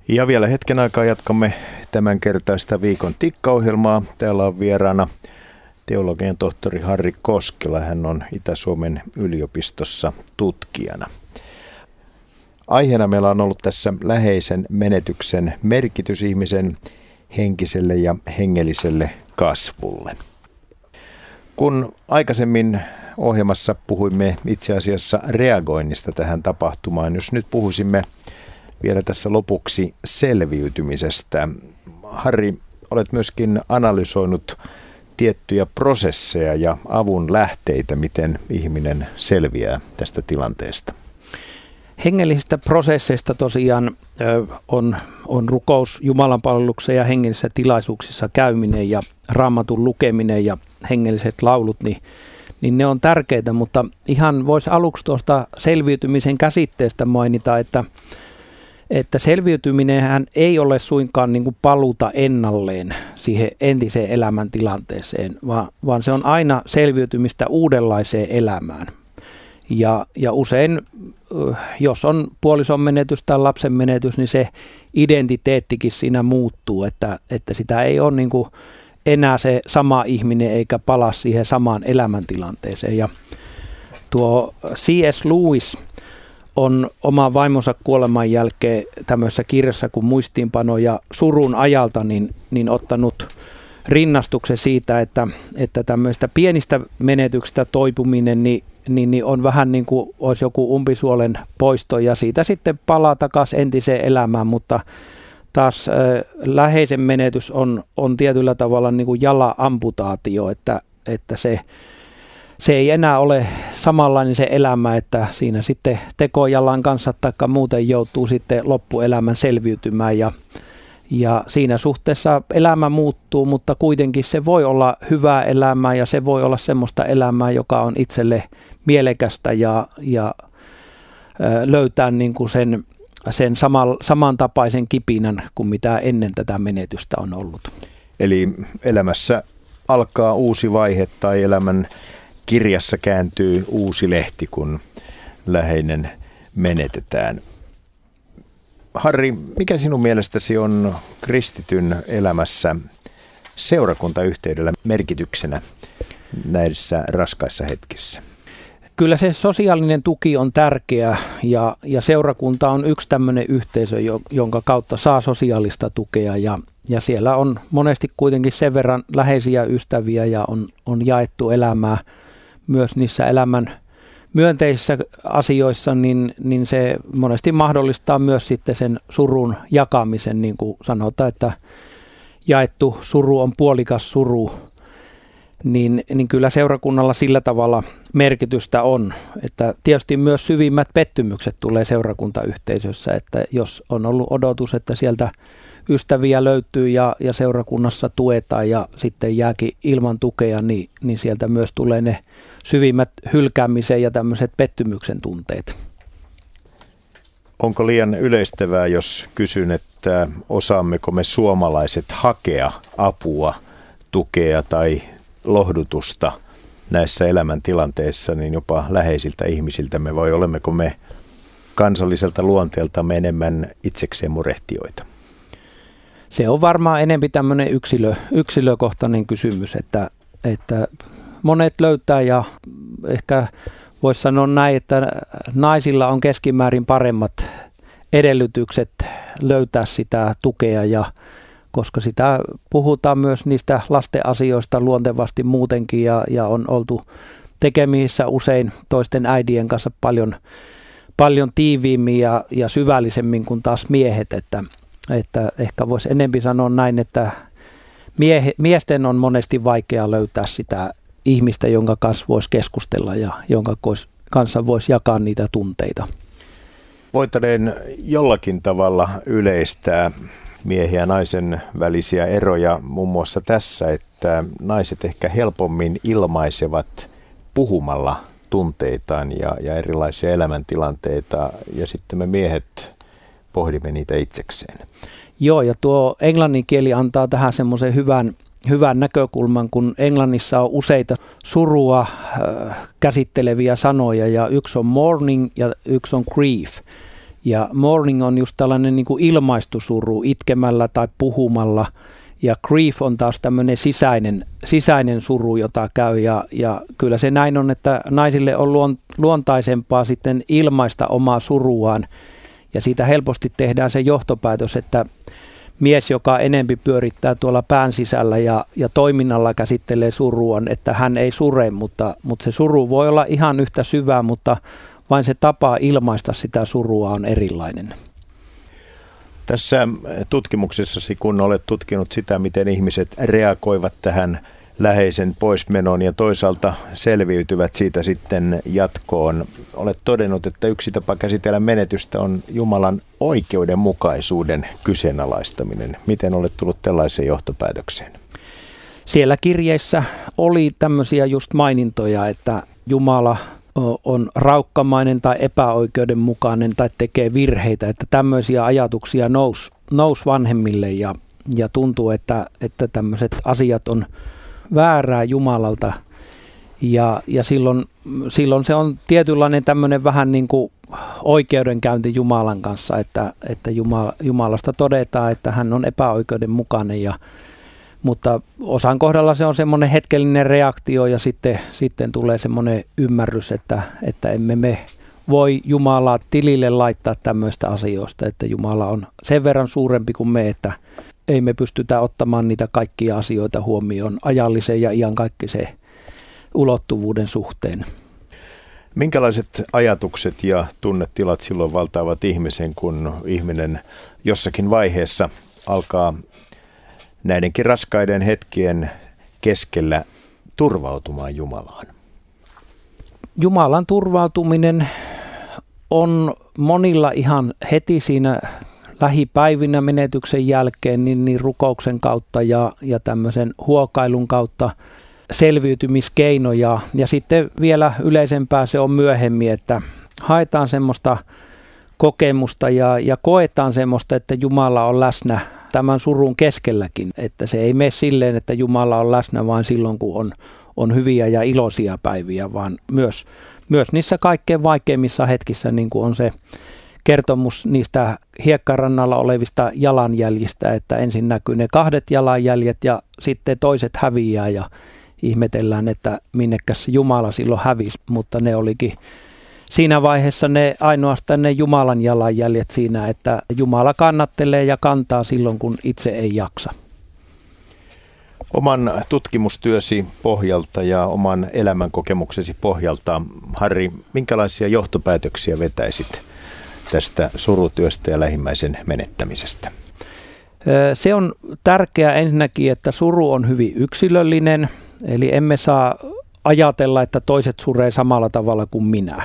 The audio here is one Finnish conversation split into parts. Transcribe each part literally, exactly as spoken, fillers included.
Ja vielä hetken aikaa jatkamme tämän kertaista viikon tikkaohjelmaa. Täällä on vieraana teologian tohtori Harri Koskela. Hän on Itä-Suomen yliopistossa tutkijana. Aiheena meillä on ollut tässä läheisen menetyksen merkitys ihmisen henkiselle ja hengelliselle kasvulle. Kun aikaisemmin ohjelmassa puhuimme itse asiassa reagoinnista tähän tapahtumaan, jos nyt puhuisimme vielä tässä lopuksi selviytymisestä. Harri, olet myöskin analysoinut tiettyjä prosesseja ja avun lähteitä, miten ihminen selviää tästä tilanteesta. Hengellisistä prosesseista tosiaan on, on rukous, jumalanpalveluksen ja hengellisissä tilaisuuksissa käyminen ja raamatun lukeminen ja hengelliset laulut, niin, niin ne on tärkeitä, mutta ihan voisi aluksi tuosta selviytymisen käsitteestä mainita, että, että selviytyminenhän ei ole suinkaan niin kuin paluuta ennalleen siihen entiseen elämäntilanteeseen, vaan, vaan se on aina selviytymistä uudenlaiseen elämään. Ja, ja usein, jos on puolison menetys tai lapsen menetys, niin se identiteettikin siinä muuttuu, että, että sitä ei ole niin kuin enää se sama ihminen eikä palaa siihen samaan elämäntilanteeseen. Ja tuo C S Lewis on oman vaimonsa kuoleman jälkeen tämmöisessä kirjassa kuin Muistiinpano ja surun ajalta niin, niin ottanut rinnastuksen siitä, että, että tämmöistä pienistä menetyksistä toipuminen niin, niin, niin on vähän niin kuin olisi joku umpisuolen poisto ja siitä sitten palaa takaisin entiseen elämään, mutta taas äh, läheisen menetys on, on tietyllä tavalla niin kuin jala-amputaatio, että, että se, se ei enää ole samanlainen se elämä, että siinä sitten tekojalan kanssa tai muuten joutuu sitten loppuelämän selviytymään ja Ja siinä suhteessa elämä muuttuu, mutta kuitenkin se voi olla hyvää elämää ja se voi olla semmoista elämää, joka on itselle mielekästä ja, ja ö, löytää niin kuin sen, sen saman, samantapaisen kipinän kuin mitä ennen tätä menetystä on ollut. Eli elämässä alkaa uusi vaihe tai elämän kirjassa kääntyy uusi lehti, kun läheinen menetetään. Harri, mikä sinun mielestäsi on kristityn elämässä seurakuntayhteydellä merkityksenä näissä raskaissa hetkissä? Kyllä se sosiaalinen tuki on tärkeä ja, ja seurakunta on yksi tämmöinen yhteisö, jonka kautta saa sosiaalista tukea ja, ja siellä on monesti kuitenkin sen verran läheisiä ystäviä ja on, on jaettu elämää myös niissä elämän myönteisissä asioissa, niin, niin se monesti mahdollistaa myös sitten sen surun jakamisen, niin kuin sanotaan, että jaettu suru on puolikas suru, niin, niin kyllä seurakunnalla sillä tavalla merkitystä on, että tietysti myös syvimmät pettymykset tulee seurakuntayhteisössä, että jos on ollut odotus, että sieltä ystäviä löytyy ja, ja seurakunnassa tuetaan ja sitten jääkin ilman tukea, niin, niin sieltä myös tulee ne syvimmät hylkäämisen ja tämmöiset pettymyksen tunteet. Onko liian yleistävää, jos kysyn, että osaammeko me suomalaiset hakea apua, tukea tai lohdutusta näissä elämäntilanteissa, niin jopa läheisiltä ihmisiltämme, vai olemmeko me kansalliselta luonteeltamme enemmän itsekseen murehtijoita? Se on varmaan enemmän tämmöinen yksilö, yksilökohtainen kysymys, että, että monet löytää ja ehkä voisi sanoa näin, että naisilla on keskimäärin paremmat edellytykset löytää sitä tukea ja koska sitä puhutaan myös niistä lasten asioista luontevasti muutenkin ja, ja on oltu tekemisissä usein toisten äidien kanssa paljon, paljon tiiviimmin ja, ja syvällisemmin kuin taas miehet, että Että ehkä voisi enemmän sanoa näin, että miehe, miesten on monesti vaikea löytää sitä ihmistä, jonka kanssa voisi keskustella ja jonka kanssa voisi jakaa niitä tunteita. Voitaneen jollakin tavalla yleistää miehen ja naisen välisiä eroja muun muassa tässä, että naiset ehkä helpommin ilmaisevat puhumalla tunteitaan ja, ja erilaisia elämäntilanteita ja sitten me miehet pohdimme niitä itsekseen. Joo, ja tuo englannin kieli antaa tähän semmoisen hyvän, hyvän näkökulman, kun englannissa on useita surua äh, käsitteleviä sanoja, ja yksi on mourning ja yksi on grief. Ja mourning on just tällainen niin kuin ilmaistu suru itkemällä tai puhumalla. Ja grief on taas tämmöinen sisäinen, sisäinen suru, jota käy. Ja, ja kyllä se näin on, että naisille on luon, luontaisempaa sitten ilmaista omaa suruaan. Ja siitä helposti tehdään se johtopäätös, että mies, joka enempi pyörittää tuolla pään sisällä ja, ja toiminnalla käsittelee suruaan, että hän ei sure, mutta, mutta se suru voi olla ihan yhtä syvää, mutta vain se tapa ilmaista sitä surua on erilainen. Tässä tutkimuksessasi, kun olet tutkinut sitä, miten ihmiset reagoivat tähän läheisen poismenoon ja toisaalta selviytyvät siitä sitten jatkoon, olet todennut, että yksi tapa käsitellä menetystä on Jumalan oikeudenmukaisuuden kyseenalaistaminen. Miten olet tullut tällaiseen johtopäätökseen? Siellä kirjeissä oli tämmöisiä just mainintoja, että Jumala on raukkamainen tai epäoikeudenmukainen tai tekee virheitä, että tämmöisiä ajatuksia nousi nous vanhemmille ja, ja tuntuu, että, että tämmöiset asiat on väärää Jumalalta ja, ja silloin, silloin se on tietynlainen tämmöinen vähän niin kuin oikeudenkäynti Jumalan kanssa, että, että Jumala, Jumalasta todetaan, että hän on epäoikeudenmukainen, ja, mutta osan kohdalla se on semmoinen hetkellinen reaktio ja sitten, sitten tulee semmoinen ymmärrys, että, että emme me voi Jumalaa tilille laittaa tämmöistä asioista, että Jumala on sen verran suurempi kuin me, että ei me pystytä ottamaan niitä kaikkia asioita huomioon ajallisen ja iankaikkisen ulottuvuuden suhteen. Minkälaiset ajatukset ja tunnetilat silloin valtaavat ihmisen, kun ihminen jossakin vaiheessa alkaa näidenkin raskaiden hetkien keskellä turvautumaan Jumalaan? Jumalan turvautuminen on monilla ihan heti siinä lähipäivinä menetyksen jälkeen niin, niin rukouksen kautta ja, ja tämmöisen huokailun kautta selviytymiskeinoja. Ja sitten vielä yleisempää se on myöhemmin, että haetaan semmoista kokemusta ja, ja koetaan semmoista, että Jumala on läsnä tämän surun keskelläkin. Että se ei mene silleen, että Jumala on läsnä vain silloin, kun on, on hyviä ja iloisia päiviä, vaan myös, myös niissä kaikkein vaikeimmissa hetkissä, niin kuin on se kertomus niistä hiekkarannalla olevista jalanjäljistä, että ensin näkyy ne kahdet jalanjäljet ja sitten toiset häviää ja ihmetellään, että minnekäs Jumala silloin hävisi, mutta ne olikin siinä vaiheessa ne ainoastaan ne Jumalan jalanjäljet siinä, että Jumala kannattelee ja kantaa silloin, kun itse ei jaksa. Oman tutkimustyösi pohjalta ja oman elämänkokemuksesi pohjalta, Harri, minkälaisia johtopäätöksiä vetäisit tästä surutyöstä ja lähimmäisen menettämisestä? Se on tärkeää ensinnäkin, että suru on hyvin yksilöllinen, eli emme saa ajatella, että toiset suree samalla tavalla kuin minä.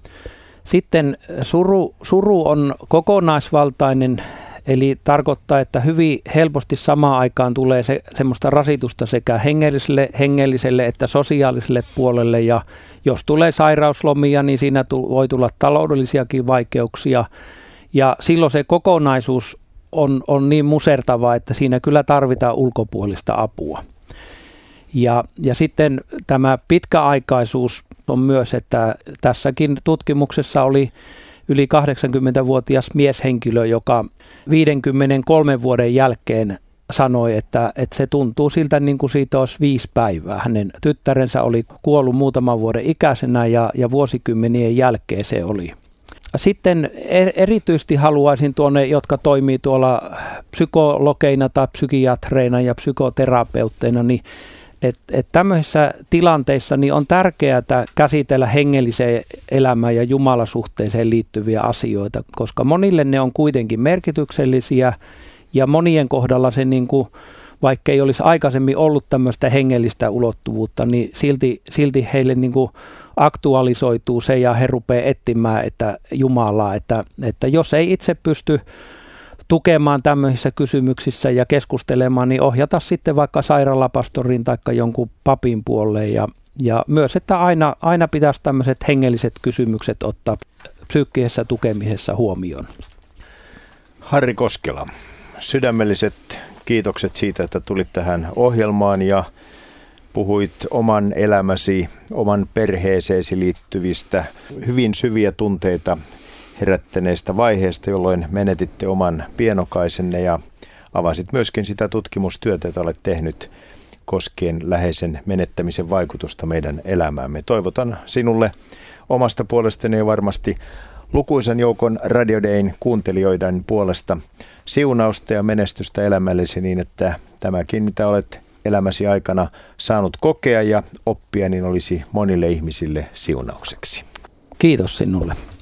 Sitten suru, suru on kokonaisvaltainen, eli tarkoittaa, että hyvin helposti samaan aikaan tulee se, semmoista rasitusta sekä hengelliselle, hengelliselle että sosiaaliselle puolelle, ja jos tulee sairauslomia, niin siinä voi tulla taloudellisiakin vaikeuksia, ja silloin se kokonaisuus on, on niin musertava, että siinä kyllä tarvitaan ulkopuolista apua. Ja, ja sitten tämä pitkäaikaisuus on myös, että tässäkin tutkimuksessa oli yli kahdeksankymmentävuotias mieshenkilö, joka viidenkymmenenkolmen vuoden jälkeen sanoi, että, että se tuntuu siltä niin kuin siitä olisi viisi päivää. Hänen tyttärensä oli kuollut muutaman vuoden ikäisenä ja, ja vuosikymmenien jälkeen se oli. Sitten erityisesti haluaisin tuonne, jotka toimii tuolla psykologeina tai psykiatreina ja psykoterapeutteina, niin että et tämmöisissä tilanteissa niin on tärkeää käsitellä hengelliseen elämään ja Jumalasuhteeseen liittyviä asioita, koska monille ne on kuitenkin merkityksellisiä ja monien kohdalla se, niin kuin, vaikka ei olisi aikaisemmin ollut tämmöistä hengellistä ulottuvuutta, niin silti, silti heille niin kuin aktualisoituu se ja he rupeaa etsimään että Jumalaa, että, että jos ei itse pysty tukemaan tämmöisissä kysymyksissä ja keskustelemaan, niin ohjata sitten vaikka sairaalapastorin tai jonkun papin puoleen. Ja, ja myös, että aina, aina pitäisi tämmöiset hengelliset kysymykset ottaa psyykkisessä tukemisessa huomioon. Harri Koskela, sydämelliset kiitokset siitä, että tulit tähän ohjelmaan ja puhuit oman elämäsi, oman perheeseesi liittyvistä hyvin syviä tunteita herättäneestä vaiheesta, jolloin menetitte oman pienokaisenne ja avasit myöskin sitä tutkimustyötä, jota olet tehnyt koskien läheisen menettämisen vaikutusta meidän elämäämme. Toivotan sinulle omasta puolestani ja varmasti lukuisen joukon Radio Dayn kuuntelijoiden puolesta siunausta ja menestystä elämällesi niin, että tämäkin, mitä olet elämäsi aikana saanut kokea ja oppia, niin olisi monille ihmisille siunaukseksi. Kiitos sinulle.